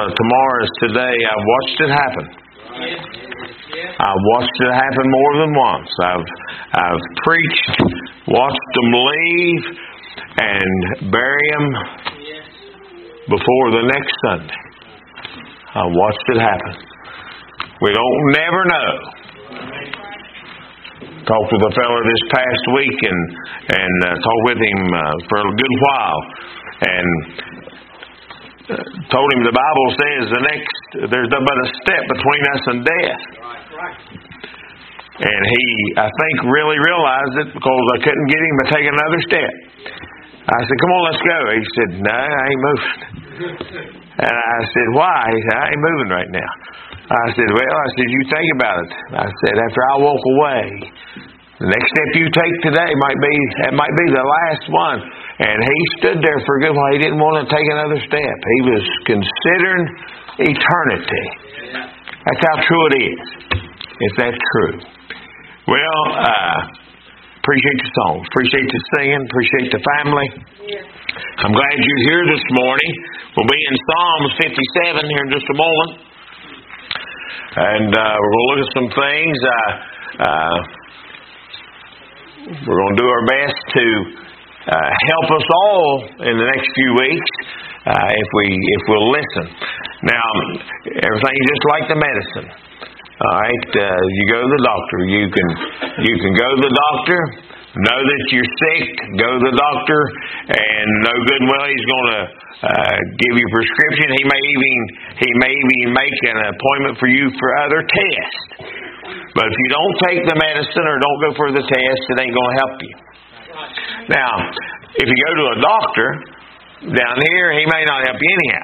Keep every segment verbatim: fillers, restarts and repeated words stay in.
tomorrow is today. I've watched it happen. I've watched it happen more than once. I've I've preached, watched them leave, and bury them before the next Sunday. I've watched it happen. We don't never know. Talked with a fellow this past week and and uh, talked with him uh, for a good while, and uh, told him the Bible says the next there's but a step between us and death. And he, I think, really realized it because I couldn't get him to take another step. I said, "Come on, let's go." He said, "No, I ain't moving." And I said, "Why?" He said, "I ain't moving right now." I said, "Well," I said, "you think about it." I said, "After I walk away, the next step you take today might be that might be the last one." And he stood there for a good while. He didn't want to take another step. He was considering eternity. That's how true it is. If that's true. Well, uh, appreciate the songs. Appreciate the singing. Appreciate the family. I'm glad you're here this morning. We'll be in Psalms fifty-seven here in just a moment. And uh, we're going to look at some things. Uh, uh, we're going to do our best to uh, help us all in the next few weeks uh, if we if we'll listen. Now, everything is just like the medicine. All right, uh, you go to the doctor. You can you can go to the doctor. Know that you're sick. Go to the doctor, and know good and well he's going to uh, give you a prescription. He may even he may even make an appointment for you for other tests. But if you don't take the medicine or don't go for the test, it ain't going to help you. Now, if you go to a doctor down here, he may not help you anyhow.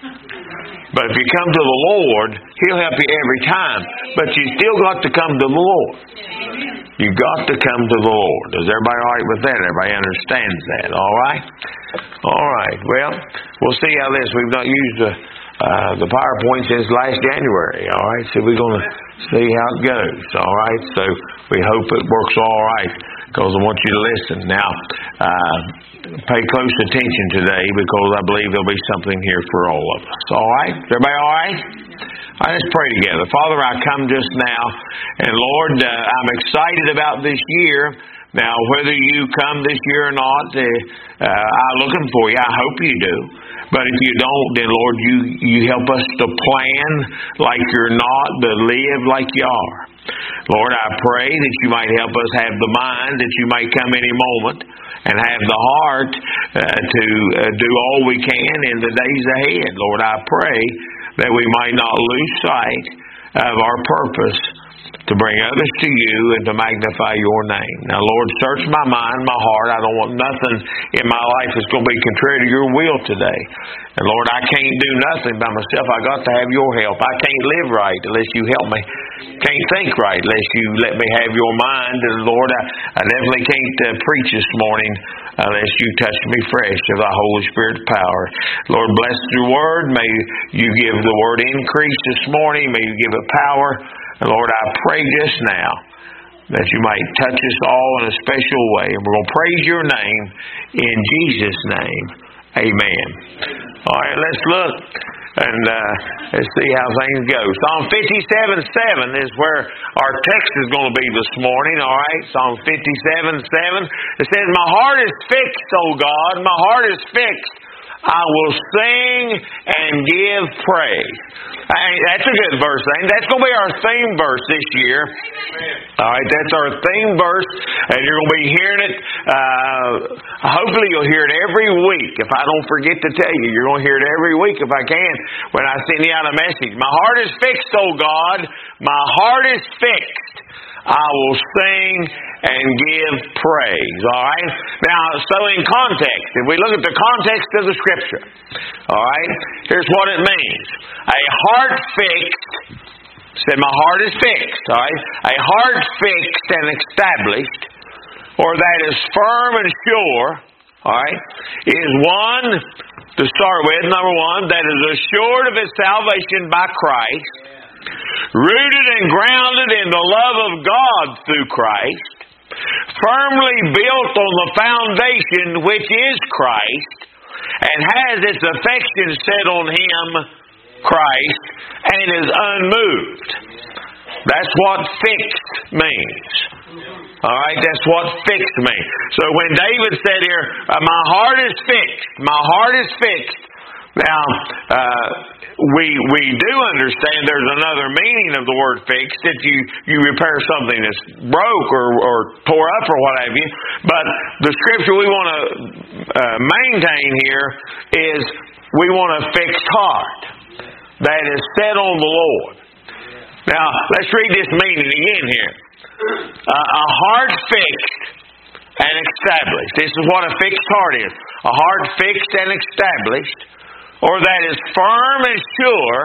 But if you come to the Lord, He'll help you every time. But you still got to come to the Lord. You've got to come to the Lord. Is everybody all right with that? Everybody understands that, all right? All right. Well, we'll see how this. We've not used the, uh, the PowerPoint since last January, all right? So we're going to see how it goes, all right? So we hope it works all right because I want you to listen. Now, uh, pay close attention today because I believe there'll be something here for all of us, all right? Everybody all right? All right, let's pray together. Father, I come just now, and Lord, uh, I'm excited about this year. Now, whether you come this year or not, uh, uh, I'm looking for you. I hope you do. But if you don't, then Lord, you, you help us to plan like you're not, but live like you are. Lord, I pray that you might help us have the mind that you might come any moment and have the heart uh, to uh, do all we can in the days ahead. Lord, I pray that we might not lose sight of our purpose to bring others to you and to magnify your name. Now, Lord, search my mind, my heart. I don't want nothing in my life that's going to be contrary to your will today. And Lord, I can't do nothing by myself. I got to have your help. I can't live right unless you help me. Can't think right unless you let me have your mind. And Lord, I, I definitely can't uh, preach this morning unless you touch me fresh of thy Holy Spirit's power. Lord, bless your word. May you give the word increase this morning. May you give it power. And Lord, I pray just now that you might touch us all in a special way. And we're going to praise your name in Jesus' name. Amen. All right, let's look and uh, let's see how things go. Psalm fifty-seven seven is where our text is going to be this morning. All right, Psalm fifty-seven seven. It says, "My heart is fixed, O God. My heart is fixed. I will sing and give praise." Hey, that's a good verse, ain't it? That's going to be our theme verse this year. All right, that's our theme verse, and you're going to be hearing it. Uh, hopefully, you'll hear it every week. If I don't forget to tell you, you're going to hear it every week if I can when I send you out a message. My heart is fixed, O God. My heart is fixed. I will sing and give praise. All right? Now, so in context, if we look at the context of the Scripture, all right, here's what it means. A heart fixed, said my heart is fixed, all right? A heart fixed and established, or that is firm and sure, all right, is one, to start with, number one, that is assured of its salvation by Christ, rooted and grounded in the love of God through Christ, firmly built on the foundation which is Christ, and has its affection set on Him Christ and is unmoved. That's what fixed means. Alright, that's what fixed means. So when David said here, uh, my heart is fixed, my heart is fixed. Now, uh, we we do understand there's another meaning of the word fixed, that you, you repair something that's broke or, or tore up or what have you. But the scripture we want to uh, maintain here is we want a fixed heart that is set on the Lord. Now, let's read this meaning again here. Uh, a heart fixed and established. This is what a fixed heart is. A heart fixed and established, or that is firm and sure,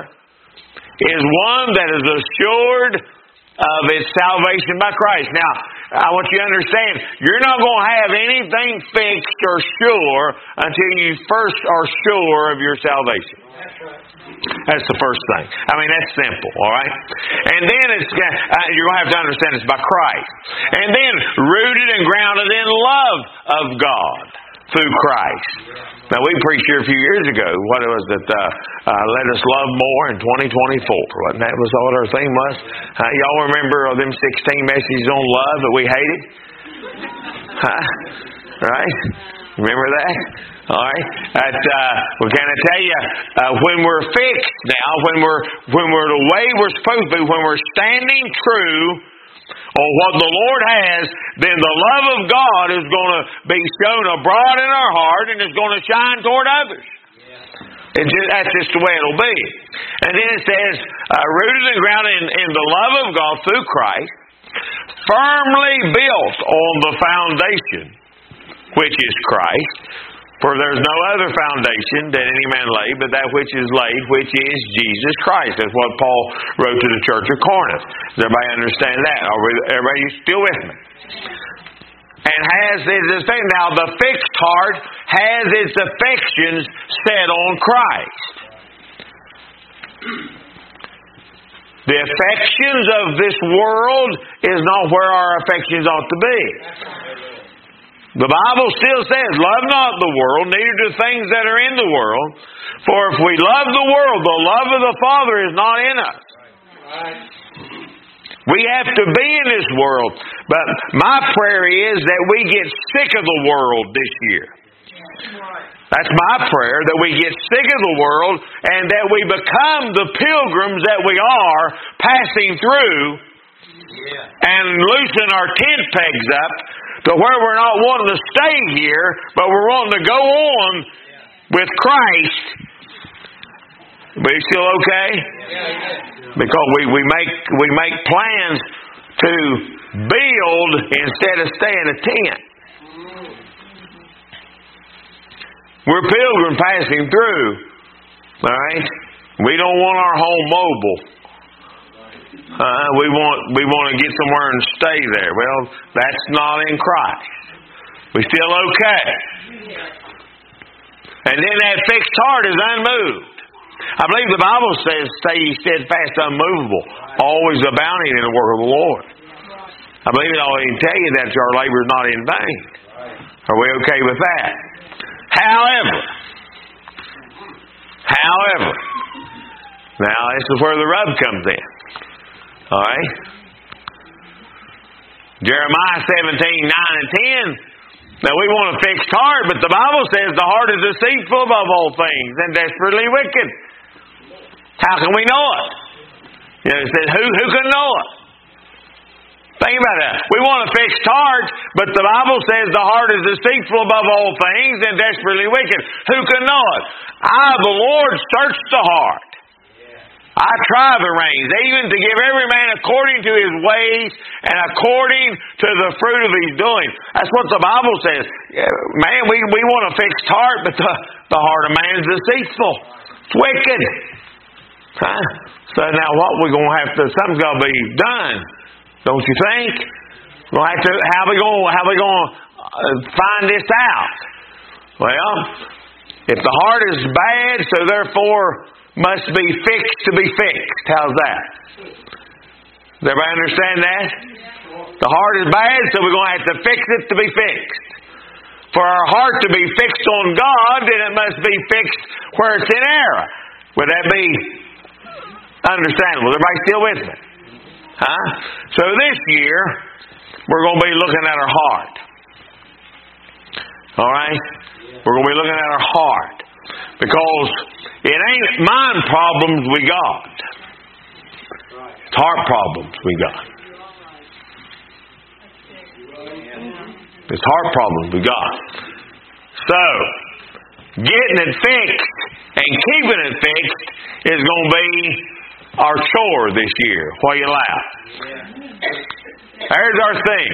is one that is assured of its salvation by Christ. Now, I want you to understand, you're not going to have anything fixed or sure until you first are sure of your salvation. That's the first thing. I mean, that's simple, all right? And then it's uh, you're going to have to understand it's by Christ. And then rooted and grounded in love of God through Christ. Now, we preached here a few years ago, what it was that, uh, uh, let us love more in twenty twenty-four. Wasn't that was what our theme was? Uh, y'all remember them sixteen messages on love that we hated? Huh? Right? Remember that? All right. That, uh, well, can I tell you, uh, when we're fixed now, when we're when we're the way we're supposed to be, when we're standing true on what the Lord has, then the love of God is going to be shown abroad in our heart and is going to shine toward others. Yeah. It just, that's just the way it'll be. And then it says, uh, rooted and grounded in, in the love of God through Christ, firmly built on the foundation, which is Christ. For there's no other foundation that any man lay, but that which is laid, which is Jesus Christ. That's what Paul wrote to the church of Corinth. Does everybody understand that? Are we, everybody still with me? And has its now the fixed heart has its affections set on Christ. The affections of this world is not where our affections ought to be. The Bible still says, love not the world, neither do things that are in the world. For if we love the world, the love of the Father is not in us. We have to be in this world. But my prayer is that we get sick of the world this year. That's my prayer, that we get sick of the world and that we become the pilgrims that we are, passing through and loosen our tent pegs up to where we're not wanting to stay here, but we're wanting to go on with Christ. Are we still okay? Because we, we make we make plans to build instead of stay in a tent. We're pilgrim passing through. Alright? We don't want our home mobile. Uh, we want we want to get somewhere and stay there. Well, that's not in Christ. We still okay. And then that fixed heart is unmoved. I believe the Bible says, stay ye steadfast, unmovable, always abounding in the work of the Lord. I believe it ought to tell you that our labor is not in vain. Are we okay with that? However, however, now this is where the rub comes in. All right. Jeremiah seventeen, nine and ten. Now we want a fixed heart, but the Bible says the heart is deceitful above all things and desperately wicked. How can we know it? You know, it says, who, who can know it? Think about that. We want a fixed heart, but the Bible says the heart is deceitful above all things and desperately wicked. Who can know it? I, the Lord, search the heart. I try the reins, even to give every man according to his ways and according to the fruit of his doing. That's what the Bible says. Man, we, we want a fixed heart, but the, the heart of man is deceitful. It's wicked. Huh? So now what we're going to have to, something's got to be done. Don't you think? We'll have to, how are we going, how are we going to find this out? Well, if the heart is bad, so therefore must be fixed to be fixed. How's that? Does everybody understand that? The heart is bad, so we're going to have to fix it to be fixed. For our heart to be fixed on God, then it must be fixed where it's in error. Would that be Understandable. Everybody still with me? Huh? So this year, we're going to be looking at our heart. All right? We're going to be looking at our heart. Because it ain't mind problems we got. It's heart problems we got. It's heart problems we got. So, getting it fixed and keeping it fixed is going to be our chore this year. Why you laugh? There's our thing.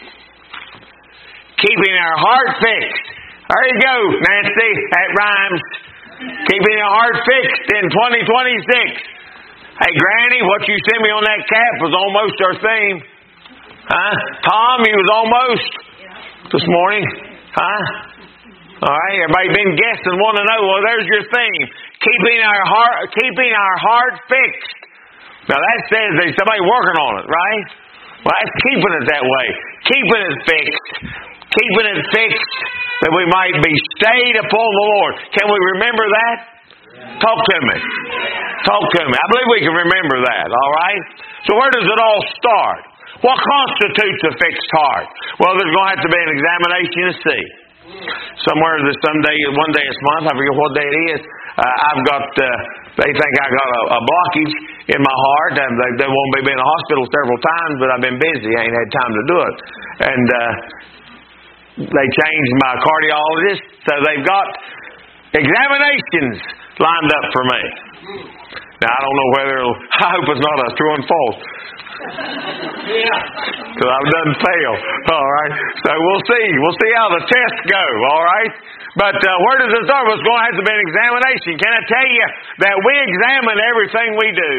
Keeping our heart fixed. There you go, Nancy. That rhymes. Keeping your heart fixed in twenty twenty-six. Hey, Granny, what you sent me on that cap was almost our theme. Huh? Tom, you was almost this morning. Huh? All right, everybody been guessing, want to know. Well, there's your theme. Keeping our heart, keeping our heart fixed. Now that says there's somebody working on it, right? Well, that's keeping it that way. Keeping it fixed. Keeping it fixed that we might be stayed upon the Lord. Can we remember that? Talk to me. Talk to me. I believe we can remember that, all right? So where does it all start? What constitutes a fixed heart? Well, there's going to have to be an examination to see. Somewhere this someday, one day this month, I forget what day it is, uh, I've got, uh, they think I got a, a blockage in my heart, and they, they won't be in the hospital several times, but I've been busy. I ain't had time to do it. And, uh, they changed my cardiologist, so they've got examinations lined up for me. Now, I don't know whether it'll, I hope it's not a true and false. Because I've done fail. All right. So we'll see. We'll see how the tests go. All right. But uh, where does it start? Well, it's going to have to be an examination. Can I tell you that we examine everything we do?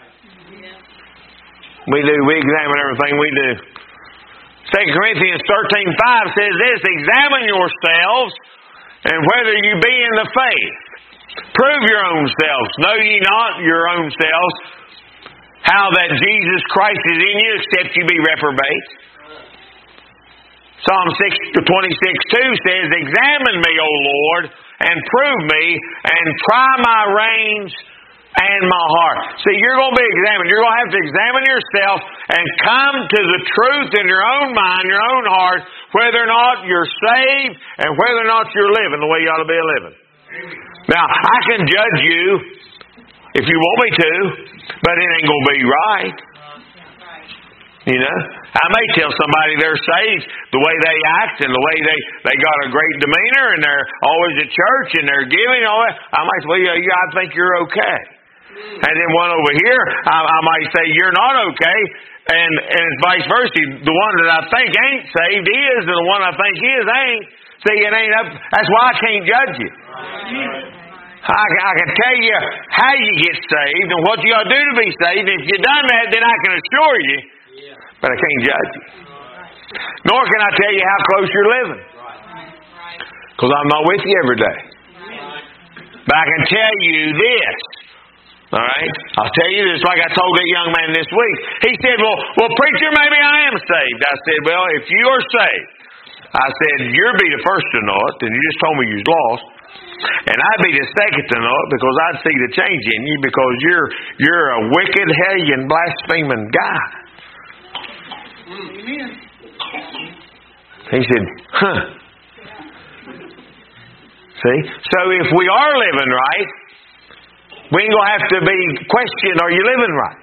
We do. We examine everything we do. Second Corinthians thirteen five says this, examine yourselves, and whether you be in the faith. Prove your own selves. Know ye not your own selves, how that Jesus Christ is in you, except you be reprobate. Psalm twenty-six two says, examine me, O Lord, and prove me, and try my reins and my heart. See, you're going to be examined. You're going to have to examine yourself and come to the truth in your own mind, your own heart, whether or not you're saved and whether or not you're living the way you ought to be living. Now, I can judge you if you want me to, but it ain't going to be right. You know? I may tell somebody they're saved the way they act and the way they, they got a great demeanor and they're always at church and they're giving all that. I might say, well, yeah, yeah, I think you're okay. And then one over here, I, I might say, you're not okay. And, and vice versa. The one that I think ain't saved is, and the one I think is ain't. See, it ain't up. That's why I can't judge you. I, I can tell you how you get saved and what you got to do to be saved. And if you've done that, then I can assure you. But I can't judge you. Nor can I tell you how close you're living. Because I'm not with you every day. But I can tell you this. All right? I'll tell you this like I told that young man this week. He said, well, well, preacher, maybe I am saved. I said, well, if you are saved, I said, you'll be the first to know it, and you just told me you was lost. And I'd be the second to know it because I'd see the change in you because you're you're a wicked, hellion, blaspheming guy. Amen. He said, huh. See? So if we are living right, we ain't going to have to be questioned, are you living right?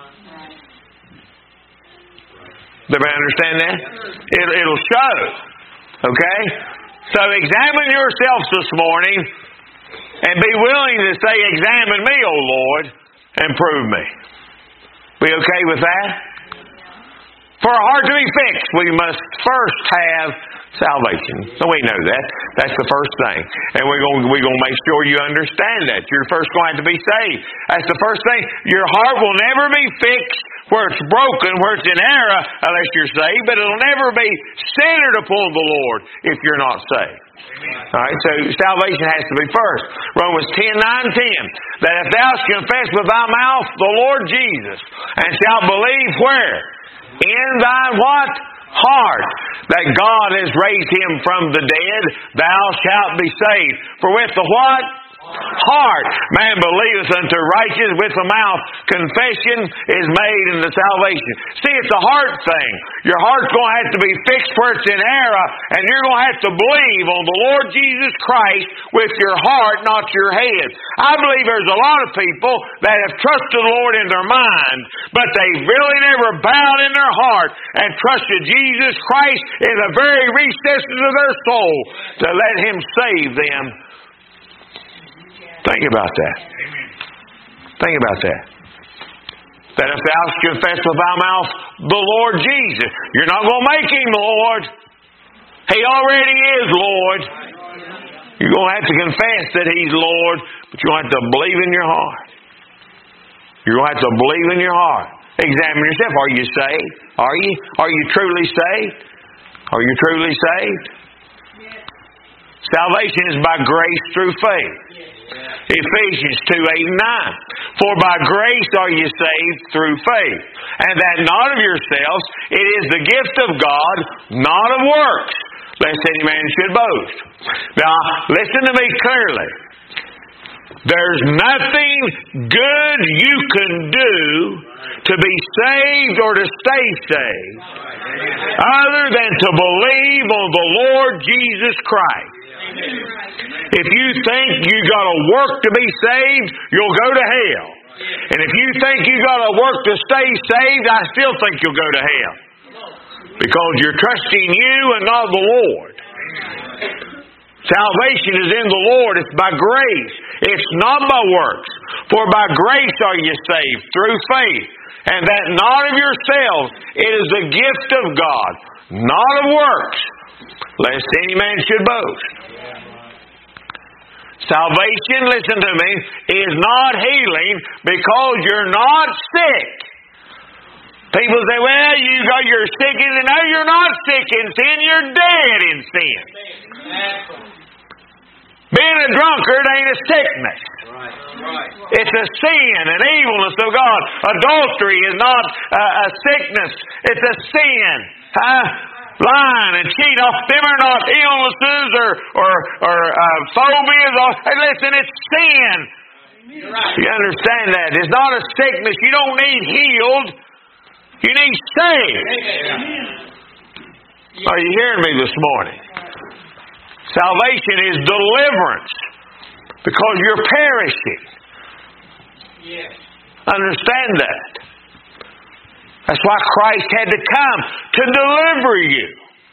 Everybody understand that? It, it'll show. Okay? So examine yourselves this morning and be willing to say, examine me, O Lord, and prove me. We okay with that? For our heart to be fixed, we must first have salvation. So we know that. That's the first thing. And we're going, we're going to make sure you understand that. You're first going to have to be saved. That's the first thing. Your heart will never be fixed where it's broken, where it's in error, unless you're saved. But it'll never be centered upon the Lord if you're not saved. All right, so salvation has to be first. Romans ten nine ten. That if thou confess with thy mouth the Lord Jesus, and shalt believe where? In thy what? Heart, that God has raised him from the dead, thou shalt be saved. For with the what? Heart. Man believeth unto righteousness with the mouth. Confession is made unto salvation. See, it's a heart thing. Your heart's going to have to be fixed where it's in error, and you're going to have to believe on the Lord Jesus Christ with your heart, not your head. I believe there's a lot of people that have trusted the Lord in their mind, but they really never bowed in their heart and trusted Jesus Christ in the very recesses of their soul to let Him save them. Think about that. Think about that. That if thou confess with thy mouth the Lord Jesus, you're not going to make Him Lord. He already is Lord. You're going to have to confess that He's Lord, but you're going to have to believe in your heart. You're going to have to believe in your heart. Examine yourself. Are you saved? Are you? Are you truly saved? Are you truly saved? Salvation is by grace through faith. Ephesians two, eight and nine. For by grace are you saved through faith, and that not of yourselves, it is the gift of God, not of works, lest any man should boast. Now, listen to me clearly. There's nothing good you can do to be saved or to stay saved other than to believe on the Lord Jesus Christ. If you think you got to work to be saved, you'll go to hell. And if you think you got to work to stay saved, I still think you'll go to hell. Because you're trusting you and not the Lord. Salvation is in the Lord. It's by grace. It's not by works. For by grace are you saved through faith. And that not of yourselves. It is the gift of God, not of works, lest any man should boast. Salvation, listen to me, is not healing because you're not sick. People say, well, you got your sick in sin. No, you're not sick in sin. You're dead in sin. Being a drunkard ain't a sickness. It's a sin, an evilness of God. Adultery is not a, a sickness. It's a sin. Huh? Lying and cheating, them are not illnesses or or, or uh, phobias. Or, hey, listen, it's sin. You understand that? It's not a sickness. You don't need healed. You need saved. Are you hearing me this morning? Salvation is deliverance because you're perishing. Understand that. That's why Christ had to come to deliver you.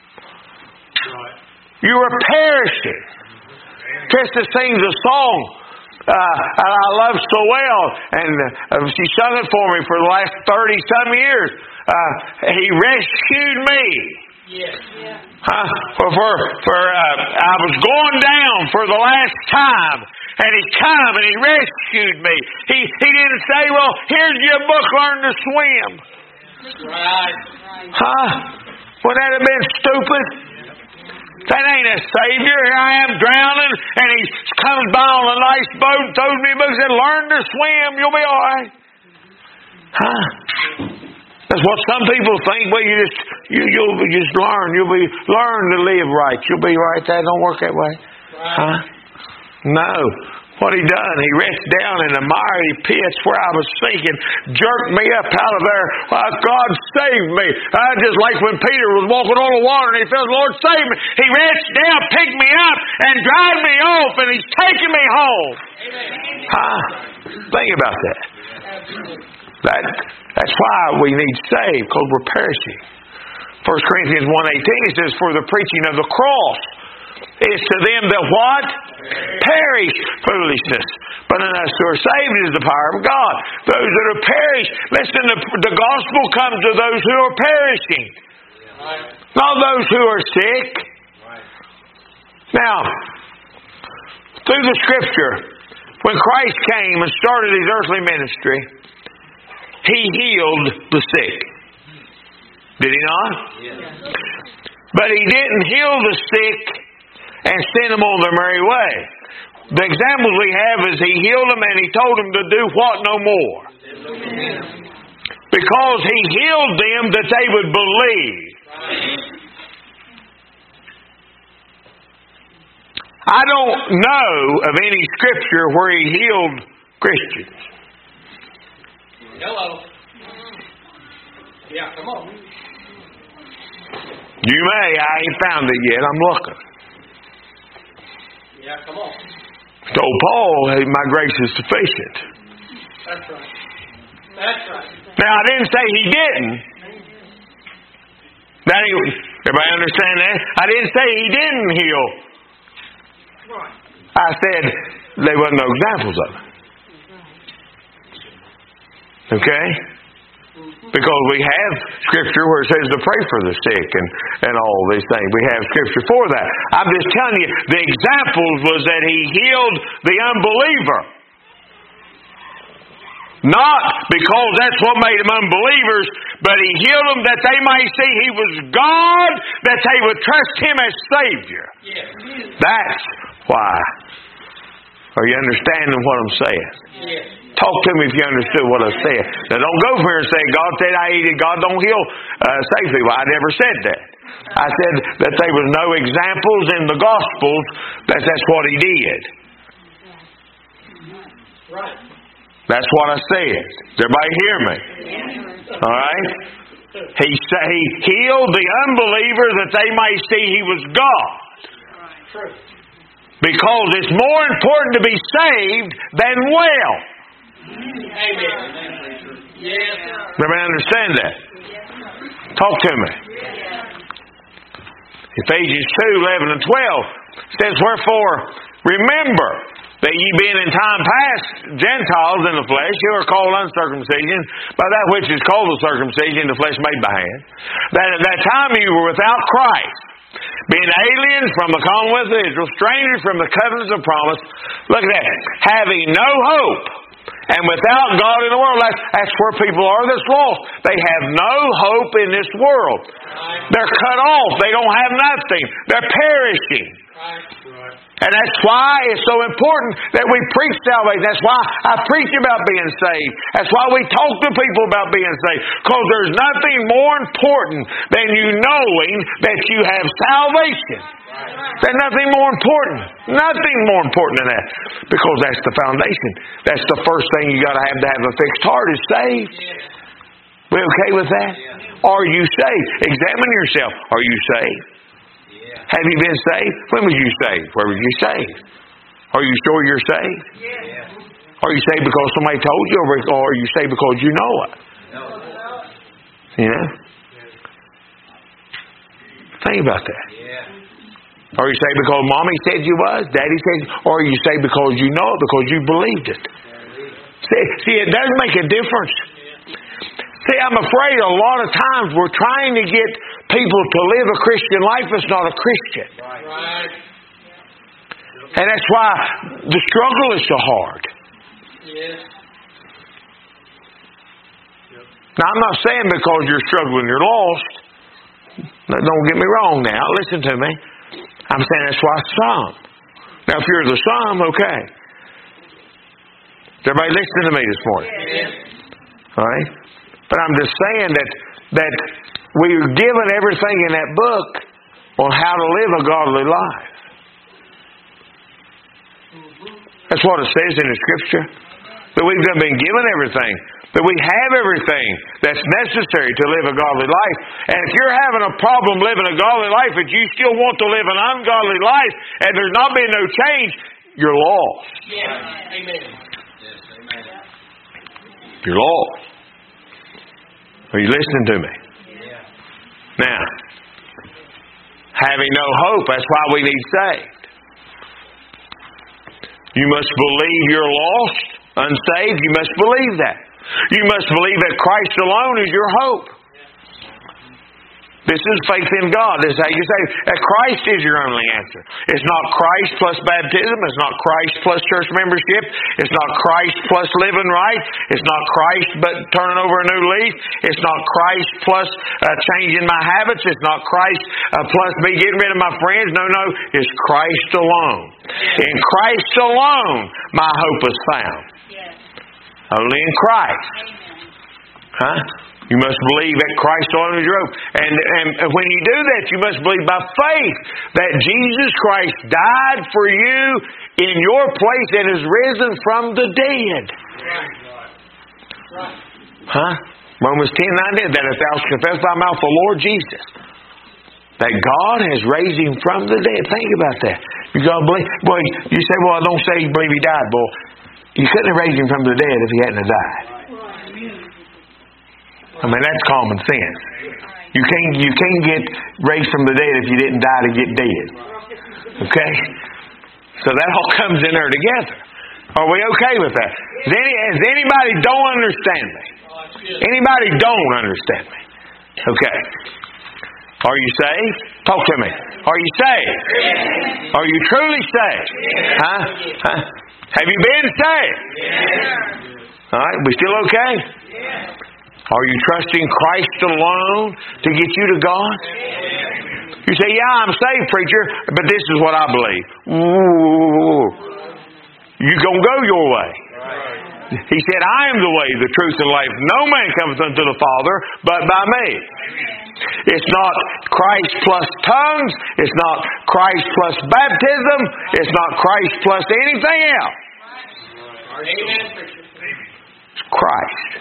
You were perishing. Krista sings a song uh, that I love so well, and uh, she sung it for me for the last thirty-some years. Uh, he rescued me. Yes. Yeah. Huh? For, for, for uh, I was going down for the last time, and He come and He rescued me. He He didn't say, "Well, here's your book, learn to swim." Right. Huh? Would that have been stupid? That ain't a Savior. Here I am drowning, and He comes by on a nice boat, throws me a book, and said, "Learn to swim. You'll be all right." Huh? That's what some people think. Well, you just you you'll just learn. You'll be learn to live right. You'll be right. That don't work that way. Huh? No. What He done, He reached down in the miry pits where I was sinking, jerked me up out of there. Why, God saved me. I just like when Peter was walking on the water and he felt, "Lord, save me." He reached down, picked me up, and dried me off, and He's taking me home. Huh? Think about that. That that's why we need saved, because we're perishing. First Corinthians one eighteen, it says, "For the preaching of the cross is to them that" what? "Perish foolishness. But in us who are saved is the power of God." Those that are perished. Listen, the, the gospel comes to those who are perishing. Not those who are sick. Now, through the Scripture, when Christ came and started His earthly ministry, He healed the sick. Did He not? But He didn't heal the sick and send them on their merry way. The examples we have is He healed them and He told them to do what no more? Because He healed them that they would believe. I don't know of any scripture where He healed Christians. Hello. Yeah, come on. You may. I ain't found it yet. I'm looking. Yeah, come on. Told Paul, hey, my grace is sufficient. That's right. That's right. Now, I didn't say He didn't. That ain't, everybody understand that? I didn't say He didn't heal. Right. I said there wasn't no examples of it. Okay? Because we have Scripture where it says to pray for the sick and, and all these things. We have Scripture for that. I'm just telling you, the examples was that He healed the unbeliever. Not because that's what made them unbelievers, but He healed them that they might see He was God, that they would trust Him as Savior. Yes. That's why. Are you understanding what I'm saying? Yes. Talk to me if you understood what I said. Now don't go for here and say, God said I eat it, God don't heal uh, save people. I never said that. I said that there was no examples in the Gospels that that's what He did. Right. That's what I said. Does everybody hear me? All right? He, he healed the unbeliever that they may see He was God. True. Because it's more important to be saved than well. Amen. Yes. Everybody understand that? Talk to me. Ephesians two, eleven and twelve says, wherefore, remember that ye being in time past Gentiles in the flesh, who are called uncircumcision, by that which is called the circumcision, the flesh made by hand, that at that time you were without Christ, being aliens from the commonwealth of Israel, strangers from the covenants of promise. Look at that. Having no hope, and without God in the world. That's, that's where people are that's lost. They have no hope in this world. They're cut off. They don't have nothing. They're perishing. And that's why it's so important that we preach salvation. That's why I preach about being saved. That's why we talk to people about being saved. Because there's nothing more important than you knowing that you have salvation. There's nothing more important. Nothing more important than that. Because that's the foundation. That's the first thing you got to have to have a fixed heart is saved. We okay with that? Are you saved? Examine yourself. Are you saved? Have you been saved? When was you saved? Where were you saved? Are you sure you're saved? Yeah. Are you saved because somebody told you, or are you saved because you know it? No. You know? Think about that. Yeah. Are you saved because Mommy said you was? Daddy said you? Or are you saved because you know it, because you believed it? See, see, it does make a difference. See, I'm afraid a lot of times we're trying to get people to live a Christian life that's not a Christian. Right. And that's why the struggle is so hard. Yes. Now, I'm not saying because you're struggling you're lost. Don't get me wrong now. Listen to me. I'm saying that's why some. Now, if you're the some, okay. Is everybody listening to me this morning? Yes. All right? But I'm just saying that that we're given everything in that book on how to live a godly life. That's what it says in the Scripture. That we've been given everything. That we have everything that's necessary to live a godly life. And if you're having a problem living a godly life, but you still want to live an ungodly life, and there's not been no change, you're lost. Yes. Amen. Yes. Amen. You're lost. Are you listening to me? Yeah. Now, having no hope, that's why we need saved. You must believe you're lost, unsaved. You must believe that. You must believe that Christ alone is your hope. This is faith in God. This is how you say that Christ is your only answer. It's not Christ plus baptism. It's not Christ plus church membership. It's not Christ plus living right. It's not Christ but turning over a new leaf. It's not Christ plus uh, changing my habits. It's not Christ uh, plus me getting rid of my friends. No, no. It's Christ alone. In Christ alone, my hope is found. Only in Christ. Huh? You must believe that Christ on his robe. And, and when you do that, you must believe by faith that Jesus Christ died for you in your place and is risen from the dead. Huh? Romans ten nineteen, that if thou confess thy mouth the Lord Jesus, that God has raised him from the dead. Think about that. You gotta believe. Boy, you say, well, I don't say you believe he died. Well, you couldn't have raised him from the dead if he hadn't have died. I mean, that's common sense. You can't you can't get raised from the dead if you didn't die to get dead. Okay? So that all comes in there together. Are we okay with that? Does, any, does anybody don't understand me? Anybody don't understand me? Okay. Are you saved? Talk to me. Are you saved? Are you truly saved? Huh? Huh? Have you been saved? All right. We still okay? Are you trusting Christ alone to get you to God? You say, yeah, I'm saved, preacher, but this is what I believe. Ooh. You're going to go your way. He said, I am the way, the truth, and life. No man comes unto the Father but by me. It's not Christ plus tongues. It's not Christ plus baptism. It's not Christ plus anything else. It's Christ.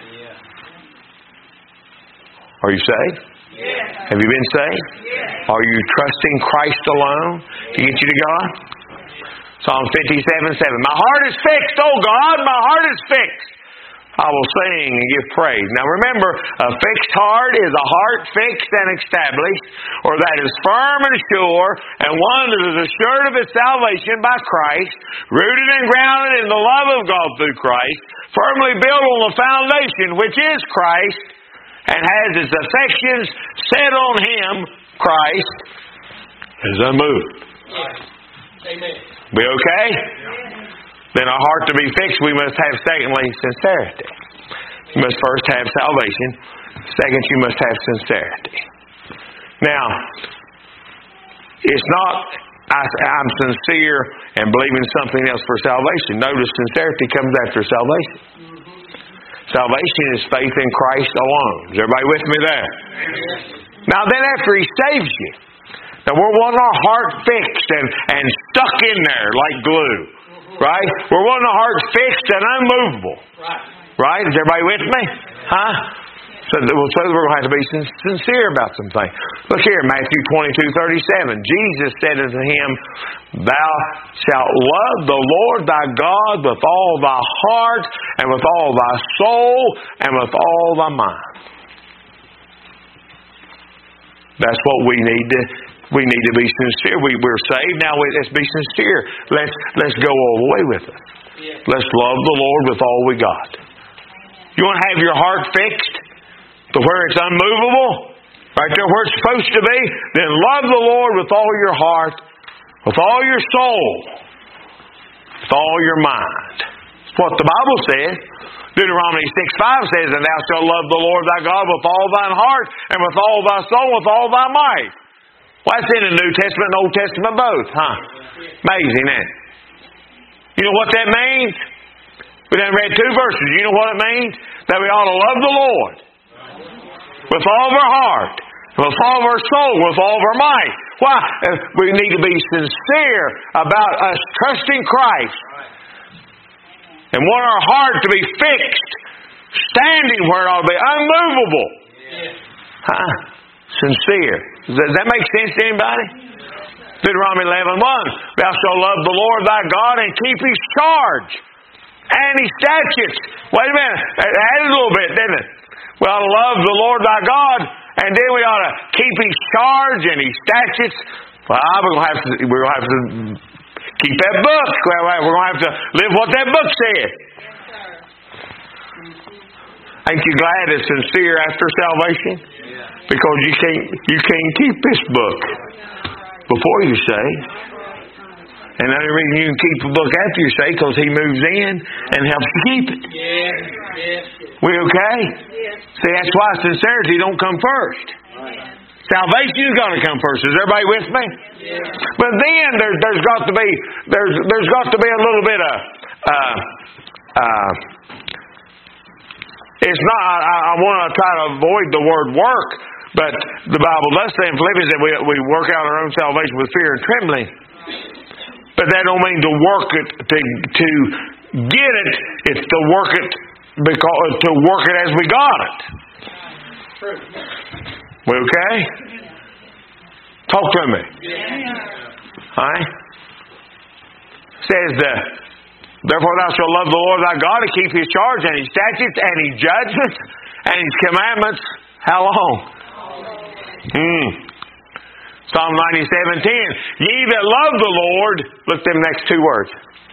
Are you saved? Have you been saved? Are you trusting Christ alone to get you to God? Psalm fifty-seven seven. My heart is fixed, oh God, my heart is fixed. I will sing and give praise. Now remember, a fixed heart is a heart fixed and established, or that is firm and sure, and one that is assured of its salvation by Christ, rooted and grounded in the love of God through Christ, firmly built on the foundation which is Christ, and has its affections set on Him, Christ, is unmoved. Amen. We okay? Then our heart to be fixed, we must have, secondly, sincerity. You must first have salvation. Second, you must have sincerity. Now, it's not, I, I'm sincere and believing something else for salvation. Notice sincerity comes after salvation. Salvation is faith in Christ alone. Is everybody with me there? Now then, after He saves you, now we're wanting our heart fixed and, and stuck in there like glue. Right? We're wanting our heart fixed and unmovable. Right? Is everybody with me? Huh? So, well, so we're going to have to be sincere about some things. Look here, Matthew twenty-two thirty-seven. Jesus said unto him, Thou shalt love the Lord thy God with all thy heart, and with all thy soul, and with all thy mind. That's what we need to we need to be sincere. We, we're saved. Now let's be sincere. Let's let's go all the way with it. Let's love the Lord with all we got. You want to have your heart fixed to where it's unmovable, right there where it's supposed to be, then love the Lord with all your heart, with all your soul, with all your mind. That's what the Bible says. Deuteronomy six five says, And thou shalt love the Lord thy God with all thine heart, and with all thy soul, with all thy might. Well, that's in the New Testament and Old Testament both, huh? Amazing, isn't it? You know what that means? We done read two verses. You know what it means? That we ought to love the Lord with all of our heart, with all of our soul, with all of our might. Why? We need to be sincere about us trusting Christ. And want our heart to be fixed, standing where it ought to be, unmovable. Huh? Sincere. Does that make sense to anybody? Deuteronomy eleven one. Thou shalt love the Lord thy God and keep His charge and His statutes. Wait a minute. That added a little bit, didn't it? We ought to love the Lord thy God, and then we ought to keep His charge and His statutes. Well, we're going to have to, we're going to, have to keep that book. We're going to have to live what that book said. Ain't you glad it's sincere after salvation? Because you can't you can't keep this book before you say. And the only reason you can keep the book after you say, because He moves in and helps you keep it. Yes, yes. We okay? Yes. See, that's why sincerity don't come first. Salvation is going to come first. Is everybody with me? Yes. But then there's there's got to be there's there's got to be a little bit of uh, uh, it's not, I, I want to try to avoid the word work, but the Bible does say in Philippians that we, we work out our own salvation with fear and trembling. But that don't mean to work it to, to get it. It's to work it because to work it as we got it. We okay? Talk to me. Alright? Says the therefore thou shalt love the Lord thy God and keep his charge and his statutes and his judgments and his commandments. How long? Hmm. Psalm ninety-seven ten. Ye that love the Lord, look at them next two words.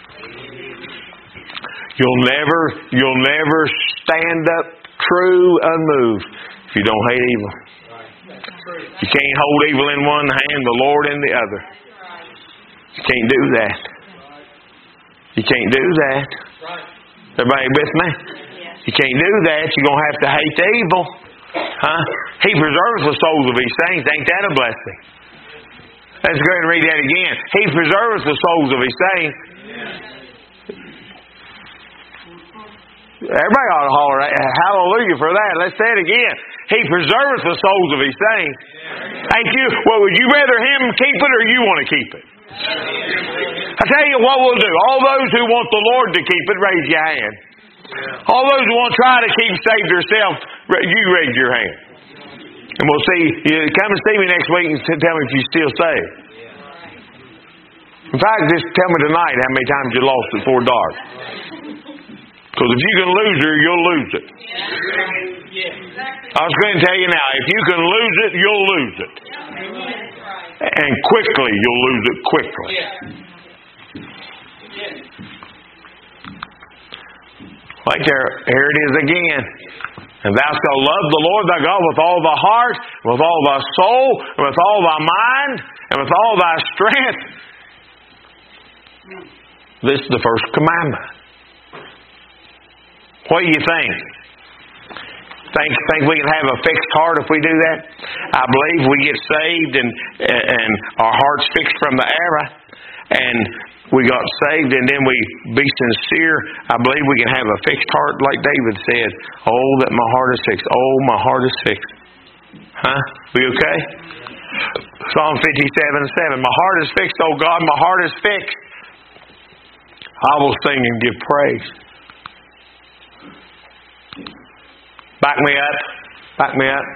You'll never, you'll never stand up true unmoved if you don't hate evil. You can't hold evil in one hand, the Lord in the other. You can't do that. You can't do that. Everybody with me? You can't do that. You're going to have to hate the evil. Huh? He preserves the souls of his saints. Ain't that a blessing? Let's go ahead and read that again. He preserves the souls of his saints. Everybody ought to holler hallelujah for that. Let's say it again. He preserves the souls of his saints. Ain't you? Well, would you rather him keep it or you want to keep it? I tell you what we'll do. All those who want the Lord to keep it, raise your hand. All those who want to try to keep saved yourself, you raise your hand. And we'll see. You come and see me next week and tell me if you're still saved. In fact, just tell me tonight how many times you lost before dark. Because if you can lose her, you'll lose it. I was going to tell you now, if you can lose it, you'll lose it. And quickly, you'll lose it quickly. Right there, here it is again. And thou shalt love the Lord thy God with all thy heart, with all thy soul, and with all thy mind, and with all thy strength. This is the first commandment. What do you think? Think think we can have a fixed heart if we do that? I believe we get saved and and our heart's fixed from the era, and we got saved and then we be sincere. I believe we can have a fixed heart like David said. Oh, that my heart is fixed. Oh, my heart is fixed. Huh? We okay? Psalm fifty-seven and seven. My heart is fixed, oh God, my heart is fixed. I will sing and give praise. Back me up. Back me up.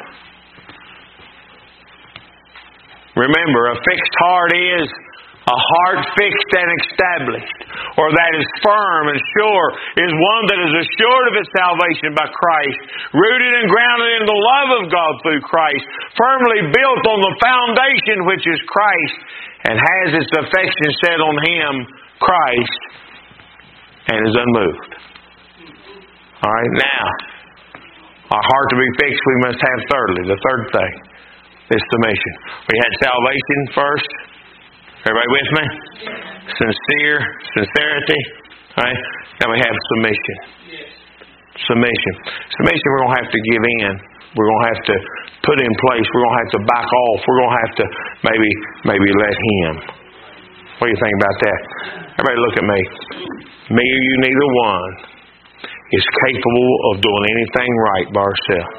Remember, a fixed heart is a heart fixed and established, or that is firm and sure, is one that is assured of its salvation by Christ, rooted and grounded in the love of God through Christ, firmly built on the foundation which is Christ, and has its affection set on Him, Christ, and is unmoved. All right, now, our heart to be fixed, we must have thirdly, the third thing, is submission. We had salvation first. Everybody with me? Sincere, sincerity. All right. Now we have submission. Submission. Submission we're going to have to give in. We're going to have to put in place. We're going to have to back off. We're going to have to maybe maybe let Him. What do you think about that? Everybody look at me. Me or you, neither one is capable of doing anything right by ourselves.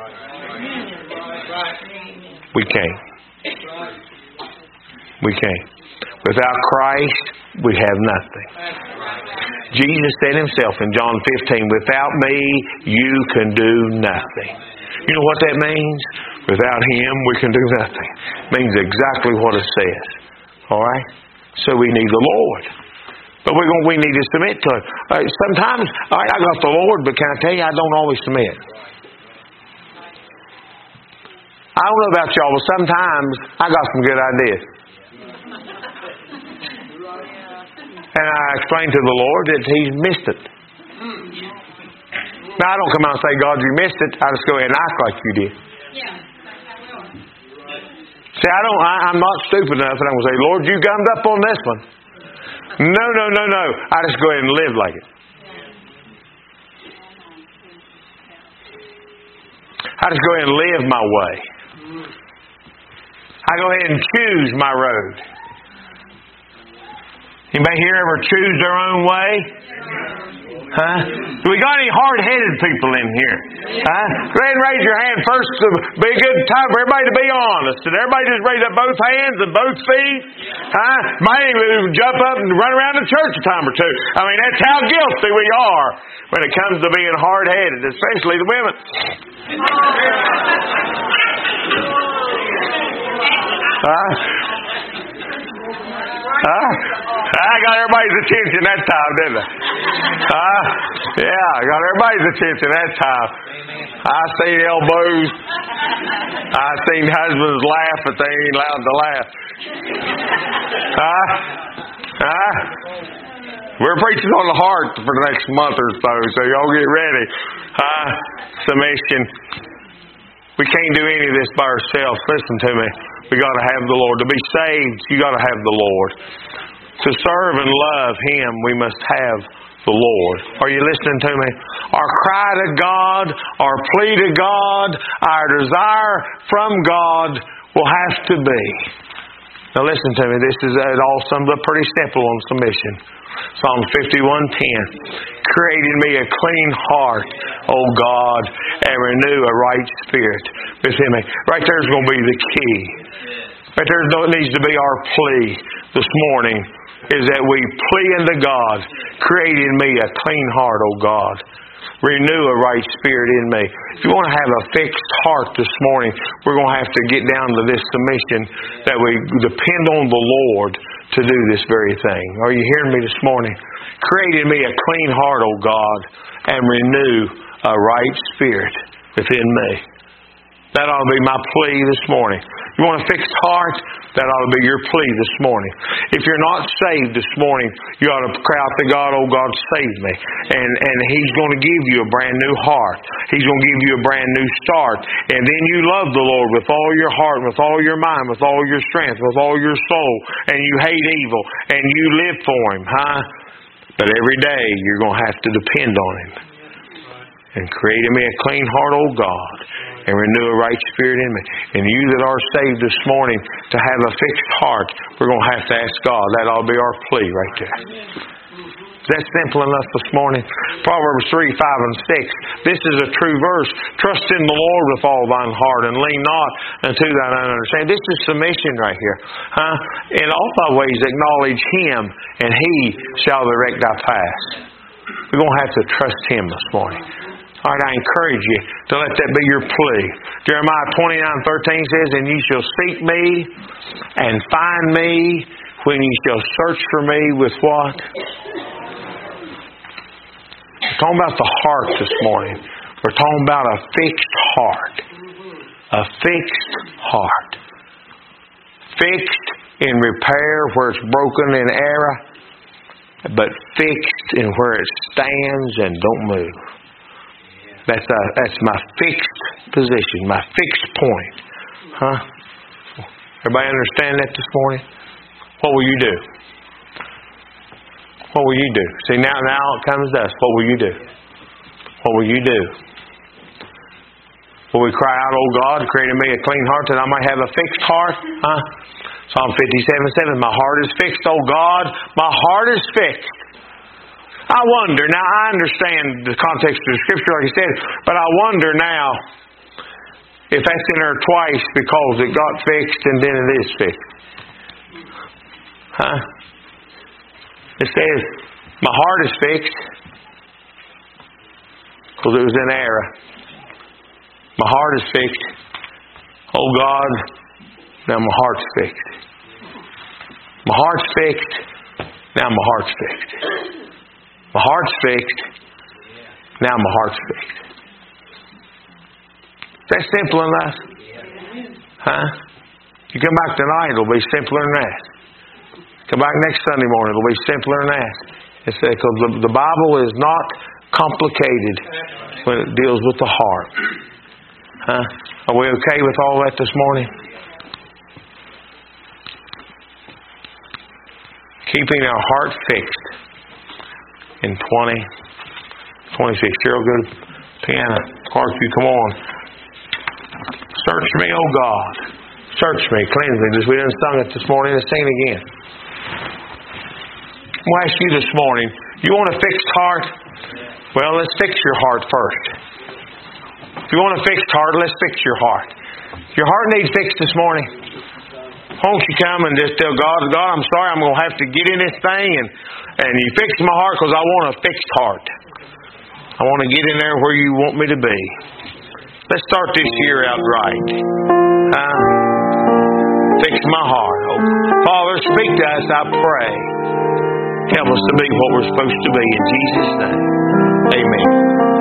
We can't. We can't. Without Christ, we have nothing. Jesus said Himself in John fifteen, without me, you can do nothing. You know what that means? Without Him, we can do nothing. It means exactly what it says. Alright? So we need the Lord. But we're going, we need to submit to Him. Right, sometimes, all right, I got the Lord, but can I tell you, I don't always submit. I don't know about y'all, but sometimes I got some good ideas. And I explained to the Lord that He's missed it. Now, I don't come out and say, God, you missed it. I just go ahead and act like you did. See, I don't, I, I'm not stupid enough that I'm going to say, Lord, you gummed up on this one. No, no, no, no. I just go ahead and live like it. I just go ahead and live my way. I go ahead and choose my road. Anybody here ever choose their own way? Huh? Do we got any hard-headed people in here? Huh? Go ahead and raise your hand first. To be a good time for everybody to be honest. And everybody just raise up both hands and both feet. Huh? Might even jump up and run around the church a time or two. I mean, that's how guilty we are when it comes to being hard-headed, especially the women. Huh? Huh? I got everybody's attention that time, didn't I? Huh? Yeah, I got everybody's attention that time. I seen elbows. I seen husbands laugh, but they ain't allowed to laugh. Huh? Huh? We're preaching on the heart for the next month or so, so y'all get ready. Huh? Submission. We can't do any of this by ourselves. Listen to me. We got to have the Lord. To be saved, you got to have the Lord. To serve and love Him, we must have the Lord. Are you listening to me? Our cry to God, our plea to God, our desire from God will have to be. Now listen to me. This is it all sums up pretty simple on submission. Psalm fifty-one ten. Create in me a clean heart, O God, and renew a right spirit within me. Right there is going to be the key. Right there needs to be our plea this morning, is that we plea unto God, create in me a clean heart, O God. Renew a right spirit in me. If you want to have a fixed heart this morning, we're going to have to get down to this submission that we depend on the Lord to do this very thing. Are you hearing me this morning? Create in me a clean heart, O God, and renew a right spirit within me. That ought to be my plea this morning. You want a fixed heart? That ought to be your plea this morning. If you're not saved this morning, you ought to cry out to God, "Oh God, save me." And and He's going to give you a brand new heart. He's going to give you a brand new start. And then you love the Lord with all your heart, with all your mind, with all your strength, with all your soul. And you hate evil. And you live for Him, huh? But every day you're going to have to depend on Him. And create in me a clean heart, O God, and renew a right spirit in me. And you that are saved this morning, to have a fixed heart, we're going to have to ask God. That ought to be our plea right there. Is that simple enough this morning? Proverbs three, five, and six. This is a true verse. Trust in the Lord with all thine heart, and lean not unto thine own understanding. This is submission right here. Huh? In all thy ways acknowledge Him, and He shall direct thy paths. We're going to have to trust Him this morning. All right, I encourage you to let that be your plea. Jeremiah twenty-nine thirteen says, "And ye shall seek me and find me when ye shall search for me with" what? We're talking about the heart this morning. We're talking about a fixed heart. A fixed heart. Fixed in repair where it's broken in error, but fixed in where it stands and don't move. That's a, that's my fixed position, my fixed point. Huh? Everybody understand that this morning? What will you do? What will you do? See, now, now it comes to us. What will you do? What will you do? Will we cry out, "Oh God, create in me a clean heart that I might have a fixed heart"? Huh? Psalm fifty-seven seven. My heart is fixed, "Oh God, my heart is fixed." I wonder, now I understand the context of the Scripture like I said, but I wonder now if that's in there twice because it got fixed and then it is fixed. Huh? It says, my heart is fixed because it was in error. My heart is fixed. Oh God, now my heart's fixed. My heart's fixed. Now my heart's fixed. My heart's fixed. Now my heart's fixed. Is that simple enough? Huh? You come back tonight, it'll be simpler than that. Come back next Sunday morning, it'll be simpler than that. It's because the, the Bible is not complicated when it deals with the heart. Huh? Are we okay with all that this morning? Keeping our heart fixed. In twenty, twenty-six. Cheryl, go to piano. Clark, you come on. Search me, O God. Search me, cleanse me. As we done sung it this morning, let's sing it again. I'm going to ask you this morning, you want a fixed heart? Well, let's fix your heart first. If you want a fixed heart, let's fix your heart. If your heart needs fixed this morning, won't you come and just tell God, God, I'm sorry, I'm going to have to get in this thing, and, and you fix my heart because I want a fixed heart. I want to get in there where you want me to be. Let's start this year out right. Uh, fix my heart. Oh, Father, speak to us, I pray. Help us to be what we're supposed to be. In Jesus' name, amen.